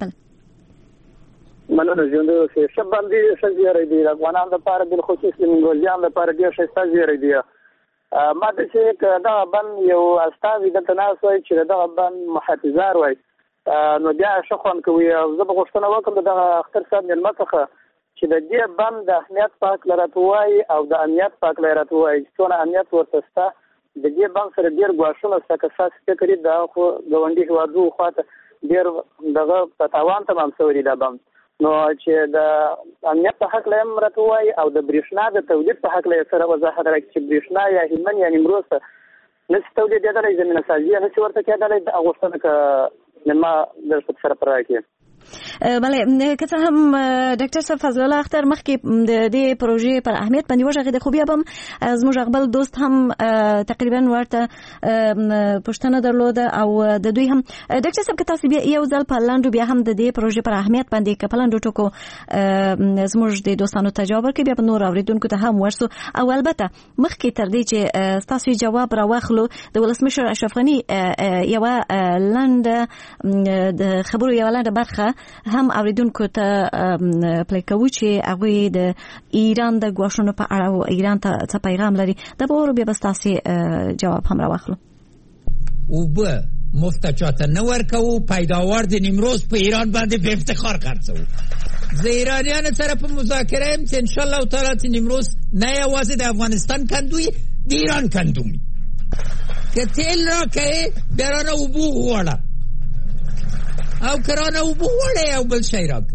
مننه ژوند چې شب باندې سزیره دی افغانان د پاره بل خصوص منګولیان د پاره ډیر ښه سزیره دی ما د چې دا بند یو استاوی د تناسوي چې دا بند محافظار وای نو بیا شخوان کوي زه به غوښتنه وکړم د اختر صاحب ملمتخه چې د دې بند د اهمیت پاک لراتوي او د امنیت پاک لراتوي څونه امنیت ورتسته د دې بند سره ډیر غواړم چې اساس فکرې دا خو غونډي هوادو خواته ډیر دغه پتاوان تمام سوري دا بند نو چې د امنیت په حق لیم راتوي او د برېښنا د تولید په حق لې سره وضاحت راکړي چې برېښنا یا هلمند یا نیمروز نس تولید کېدلای زمينه سازي نس ورته کېدلای د اغوستنه ک نما د سره پراکي بله که څه هم ډاکټر صاحب فضل الله اختر مخکې د دې پروژې پر اهمیت باندې وژغېده خو بیا به هم زموږ خپل دوست هم تقریبا ورته پوښتنه درلوده او د دوی هم ډاکټر صاحب که تاسو بیا یو ځل په لاندو بیا هم د دې پروژې پر اهمیت باندې که په لاندو ټکو زموږ د دوستانو ته جواب ورکړي بیا په نور اوریدونکو ته هم ورسو او البته مخکې تر دې چې ستاسو جواب راواخلو د ولسمشر اشرف غني یوه لنډه د خبرو یوه لنډه برخه هم اوریدونکو ته پلی کوو چې هغوی د ایران د ګواښونو په اړه او ایران ته څه پیغام لري دا به ورو بیا به ستاسې جواب هم راواخلو اوبه مفت چاته نه ورکو، پیداوار د نیمروز په ایران باندې په افتخار خرڅو. زه ایرانیان سره په مذاکره ام چې ان شاء الله تعالی چې نیمروز نه یوازې د افغانستان کندوی، د ایران کندومی. که تیل را که برانه اوبو وړه او کرانه اوبو وړه او بل شی را.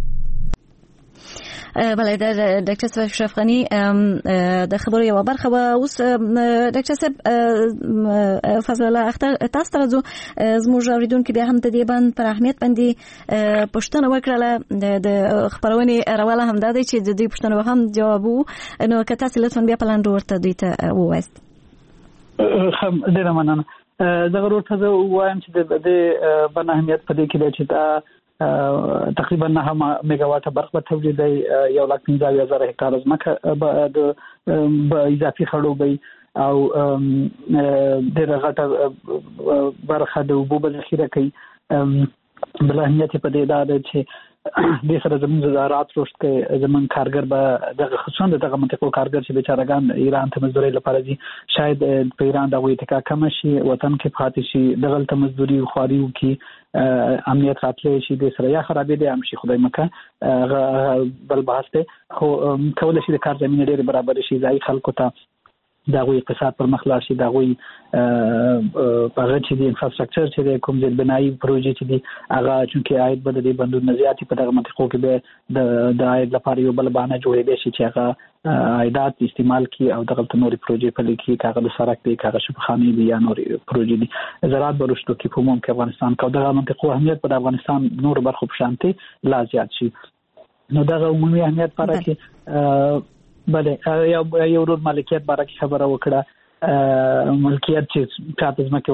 بله ډاکټر صاحب اشرف غنی د خبرو یو برخه و. اوس ډاکټر صاحب فضل الله اختر تاسو ته راځو. زموږ اوریدونکو بیا هم د دې باندې پر اهمیت باندې پوښتنه وکړه. د خبرونې راواله هم دا دی چې د دې پوښتنو هم جواب وو، نو که تاسو لطفا بیا پلان ورته دوی ته ووایاست. ډیره مننه. دغه ورته زه وایم چې د باندې اهمیت په دې کې دی چې دا تقریبا 9 میگاواټه برق تولید دی، 1,15,000 هکتار ځمکه د اضافي خړوبې او ډېره غټه برخه د اوبو به ذخیره کوي. بل اهمیت په دې دا دی چې د سره زموږ زراعت رشد کې زموږ کارګر به دغه خصوصا دغه منطقو کارګر چې بیچارهګان ایران ته مزدوري لپاره دي، شاید په ایران دغه اتکا کم شي، وطن کې پاتې شي، دغه ته مزدوري خواري وکي، امنیت راتلې شي، د سره یا خرابې دي هم شي، خدای مکه بل بحث دی. خو کولای شي د کار زمینه ډېر برابر شي، ځای خلکو ته دغه اقتصاد پر مخ لاړ شي، دغه هغه چې د انفراستراکچر چې د کوم ځای بنایي پروژې چې دي هغه چې عاید بده دي بندونه زیاتې په دغه منطقو کې به د عاید لپاره یو بل بهانه جوړېدای شي چې هغه عایدات استعمال کی او دغه نوري پروژې په لکه کاغه د سرک دی، کاغه شفاخانه دي یا نوري پروژې دي. زراعت برشتو کې په عموم کې افغانستان کو دغه منطقو اهمیت په افغانستان نور برخو په شانتي لا زیات شي. نو دغه عمومي اهمیت لپاره کې بله یو ورور مالکیت باره کې خبره وکړه. ملکیت چې چاته ځمکې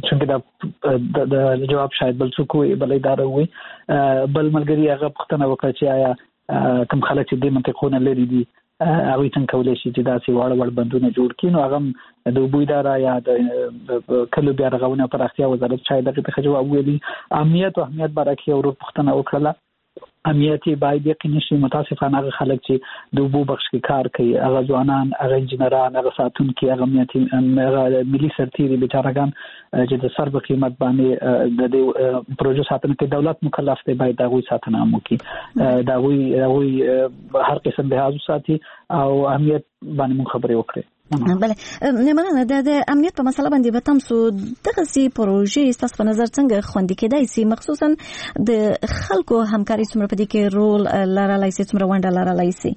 ورته د جواب شاید بل څوک وي، بل اداره وي. بل ملګري هغه پوښتنه وکړه چې آیا کوم خلک چې د منطقونه لري دي هغوی څنګه کولی شي چې داسې واړه بندونه جوړ کړي. نو هغه د اوبو اداره یا د کلو بیا رغونې او پراختیا وزارت شاید دغې ته جواب ویلي. امنیت او اهمیت باره کې یو ورور پوښتنه وکړله. امنیت باید یقیني شي. متاسفانه هغه خلک چې د اوبو بخش کې کار کوي، هغه ځوانان، هغه انجینران، هغه ساتونکي، هغه ملي سرتیري بیچارهګان چې د سر په قیمت باندې د دې پروژو ساتنه کې دولت مکلف دی، باید د هغوی ساتنه هم وکړي، د هغوی هر قسم لحاظ وساتي او امنیت باندې موږ خبرې وکړي. بله مننه. د امنیت په مسله باندې به تاسو دغه سي پروژې ستاسو په نظر څنګه خوندي کېدای سي، مخصوصا د خلکو همکاري څومره په دې کې رول لرلای سي، څومره ونډه لرلای سي؟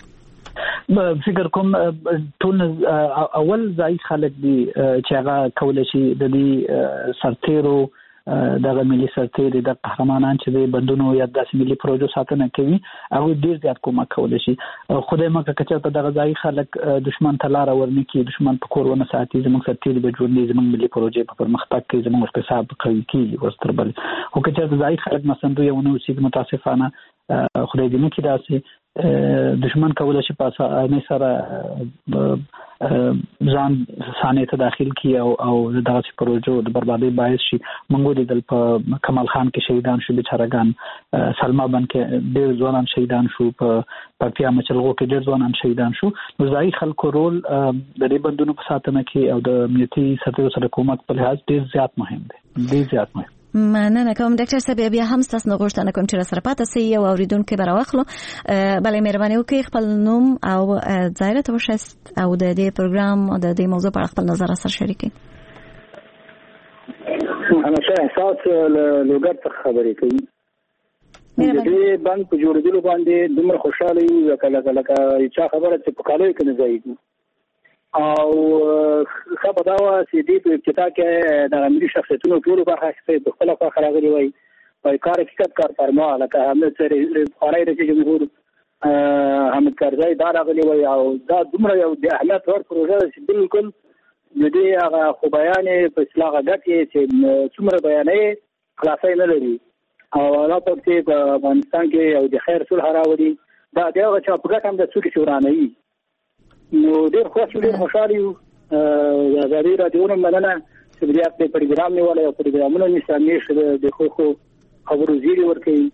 فکر کوم ټول اول ځای خلک دي چې هغه کولای شي د دې سرتیرو دغه ملي سرتیري د قهرمانان چې د بندونو یا داسې ملي پروژو ساتنه کوي هغه ډیر زیات کومک کولی شي. خدای مکه که چېرته دغه ځای خلک دشمن ته لاره ورنکړي، دشمن په کور ونه ساتي، زموږ سرتیري به جوړوي، زموږ ملي پروژې په پرمختګ کې زموږ اقتصاد قوي کېږي ورستر بل. خو که چېرته ځای خلک مسندوی ونه اوسي، متاسفانه خدای دې نه کړي داسې دشمن کولی شي په اسانۍ سره ځان سانې ته داخل کی او دغه پروژو د بربادۍ باعث شي. موږ ولیدل په کمال خان کې شهیدان شو بیچارهګان، سلما بند کې ډېر ځوانان شهیدان شو، په پکتیا مچلغو کې ډېر ځوانان شهیدان شو. نو ځایي خلکو رول د دې بندونو په ساتنه کې او د امنیتي سرتیرو سره کومک په لحاظ ډېر زیات مهم دی، ډېر زیات مهم. مننه کوم ډاکټر صاحب. بیا هم تاسو نه غوښتنه کوم چې را سره پاتې سي او اوریدونکو به راوخلو. بلې مهرباني وکړئ خپل نوم او ځای راته وښایاست او د دې پروګرام او د دې موضوع په اړه خپل نظر سره شریک کړئ. همیشه احساس لوګر څخه خبرې کوي. د دې بانک په جوړېدلو باندې دومره خوشاله یو لکه چا خبره چې په کالوي کې نه ځایږي او خبره دا و چې دې په ابتدا کې د ملي شخصیتونو ټولو برخه کې په خپل خوا راغلي وای او کار حقیقت کار فرما لکه حمد سره خارای رئیس جمهور حمد کرزی دا راغلي وای او دا دومره یو د اهمیت ور پروژه چې بالکل د دې هغه خو بیان په اصلاح غټي چې څومره بیانې خلاصې نه لري او لا پکې په افغانستان کې او د خیر صلح راوړي دا دغه چې په ګټه هم د څوک شورانه وي. نو ډېر خوشاله یو د ازادي راډیو مننه چې بیا په پروګرام نیولای او پروګرامونه نشامې د خو خبرو زیری ورکوي.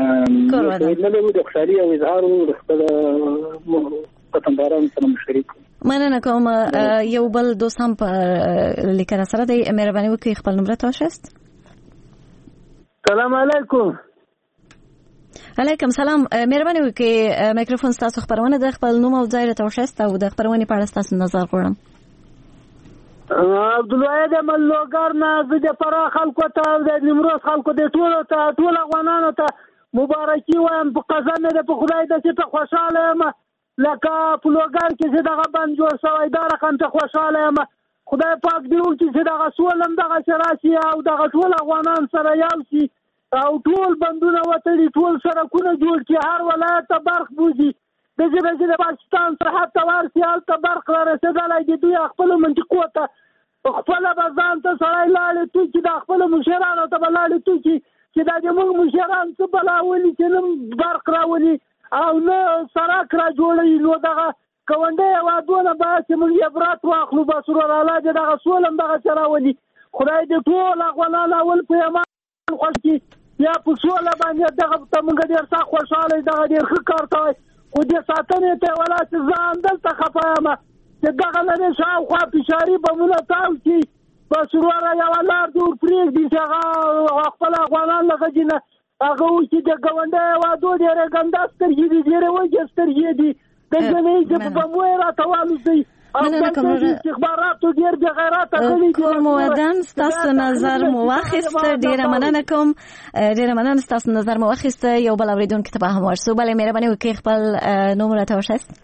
نو د خوشالي او اظهار خپل وطندارانو سره مشارکت مننه کوم. یو بل دوست هم په لیکنه سره دی، مهرباني وکړئ خپل نمبر تاسو. سلام علیکم. علیکم سلام. مهرباني وکړئ میکروفون تاسو خبرونه د خپل نوم او ځای راوښست او د خبرونه په اړه تاسو نظر غواړم. عبدالواحد ملوګر نه زه د فراه خلکو ته او د نیمروز خلکو د ټول افغانانو ته مبارکي وایم. په قضا مې د په خدای داسې ته خوشحاله یم لکه په لوګر کې چې دغه بند جوړ شوی دا رقم ته خوشحاله یم. خدای پاک دې وکړي چې دغه سول هم دغسې راشي او دغه ټول افغانان سره یو شي او ټول بندونه وتړي، ټول سړکونه جوړ کړي، هر ولایت ته برق بوځي. د ژبې چې د پاکستان سرحد ته ورسي هلته برق را رسېدلی د دوی خپلو منطقو ته خپله به ځان ته سړی لاړې توکي، د خپلو مشرانو ته به لاړې توکي چې دا زموږ مشران څه بلاولي چې نه برق راولي او نه سړک را جوړوي. نو دغه ګاونډي هېوادونه باید چې موږ عبرت واخلو. بس وروره دې دغه سول هم دغسې راولي. خدای دې ټول افغانان اول په ایمان خوښ کړي، یا په سوله باندې دغه ته موږ ډېر سخت خوشحاله یو، دغه ډېر ښه کار کوی. خو دې ساتنې ته ولا چې زه همدلته خفه یم چې دغه نه دې شاوخوا فشاري بمونه تاو کړي. بس وروره یوه لار دې ورپرېږدي چې هغه خپل افغانان له غږي نه هغه وکړي. د ګاونډي هېوادو ډېرې ګنده سترګې دي، ډېرې وږې سترګې دي، د ژمي چې په بمو یې راته والوځئ. استخباراتو ډېر بې غیرته غلي دي. مودن ستاسو نظر مو واخیست، ډېره مننه کوم. ډېره مننه ستاسو نظر مو واخیست. یو بل اورېدونکي ته به هم ورسو. بلې مهرباني وکړئ خپل نوم راته وښایست.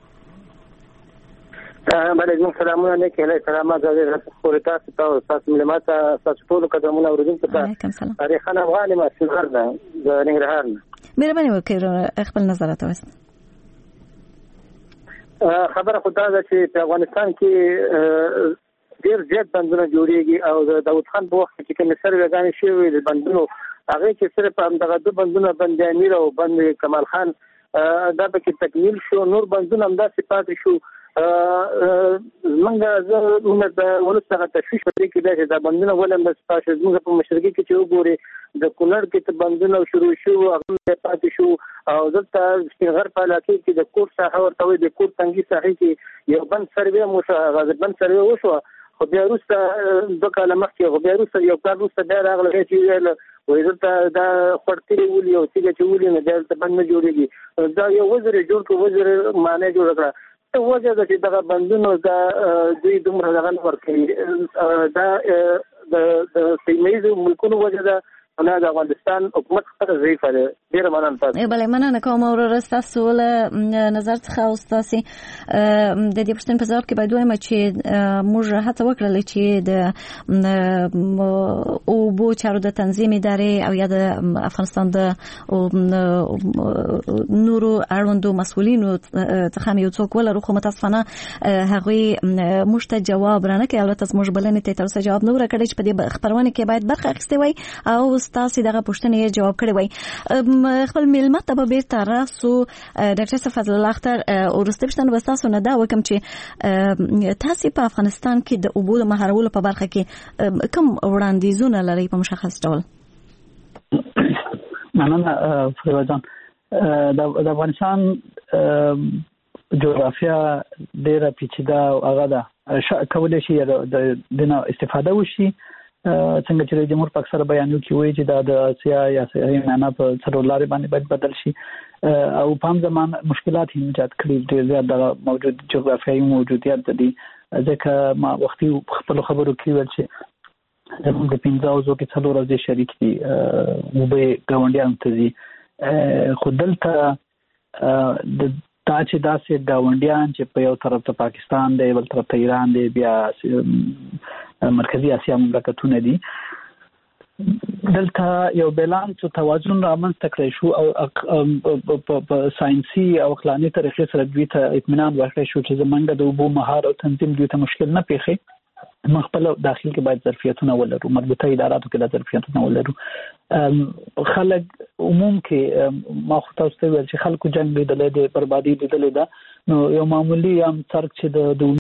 علیکم سلامونه نیک هیله سلامات خورې تاسو ته او ستاسو ملمات ته ستاسو ټولو قدمونه اورېدونکو ته. تاریخ خان افغان یم سنغر نه د ننګرهار نه. مهرباني وکړئ خپل نظر راته ووایست. خبره خو دا ده چې په افغانستان کې ډېر زیات بندونه جوړېږي او د داود خان په وخت کې کومې سروېګانې شوې د بندونو هغې چې صرف همدغه 2 بندونه بند امیر او بند کمال خان دا پکې تکمیل شو، نور بندونه همداسې پاتې شو. زمونږ زه د ولس څخه تشویش په دې کې دی چې دا بندونه ولې همداسې پاتې شو. زمونږ په مشرقي کې چې وګورې د کونړ کې بندونه شروع شو هغه پاتې شو او دلته سپینغر په علاقې کې د کور ساحه ورته وایي د کور تنګي ساحې کې یو بند سروې مو شو، هغه بند سروې وشوه خو بیا وروسته 2 کاله مخکې خو بیا وروسته یو کال وروسته بیا راغله چې ویل وایي دلته دا خوړتېرې ولي او تیږه چې ولي نو بیا دلته بند نه جوړېږي. دا یو وزر یې جوړ کړو، وزر معنی جوړه کړه. وجه ده چې دغه بندونو دا دوی دومره دغه نه ورکوي، دا د سیمه ییزو ملکونو وجه ده نه د افغانستان حکومت سره ضعیفه ده. ډېره مننه تاسو. بلې مننه کوم وروره ستاسو له نظر څخه او ستاسې د دې پوښتنې په ځواب کې باید ووایم چې موږ هڅه وکړله چې د اوبو چارو د تنظیم ادارې او یا د افغانستان د نورو اړوندو مسؤلینو څخه یو څوک ولرو، خو متاسفانه هغوی موږ ته جواب رانکړی. البته زموږ بلنې ته یې تر اوسه جواب نه ورکړی چې په دې خپرونه کې باید برخه اخیستې وای او تاسو دغه پوښتنه یې جواب کړی وای. خپل ملمت ته به بیرته راسو. ډاکټر فضل الله اختر، ورسته پوښتنه به تاسو نه دا وکم چې تاسو په افغانستان کې د اوبو د مهارولو په برخه کې کوم وړاندیزونه لري په مشخص ډول؟ مننه فریبا جان. د افغانستان جغرافیا ډیره پیچیده او هغه ده کولای شي د دنه استفاده وشي. څنګه چې رئیس جمهور په اکثره بیانونو کې وایي چې دا د آسیا یا آسیایي معنا په څلور لارې باندې باید بدل شي او په هم زمان مشکلات هم ایجاد کړي. ډېر زیات د موجود جغرافیایي موجودیت دي، ځکه ما وختي خپل خبرو کې ویل چې زموږ د 15 ورځو کې 4 ورځې شریک دي وبې ګاونډیانو ته ځي. خو دلته د دا چې داسې ګاونډیان چې په یو طرف ته پاکستان دی، بل طرف ته ایران دی، بیا مرکزی اسیا مملکتونه دي، دلته یو بیلانس او توازن رامنځته کړی شو او په ساينسي او عقلاني طریقې سره دوی ته اطمینان ورکړی شو چې زمونږ د اوبو مهار او تنظیم دوی ته مشکل نه پیښي. موږ خپل داخل کې باید ظرفیتونه ولرو، مربوطه اداراتو کې د ظرفیتونه ولرو. خلک عموم کې ما خو تاسو ته ویل چې خلکو جنگ لیدلې ده، بربادي لیدلې ده، نو یو معمولی هم څرک چې د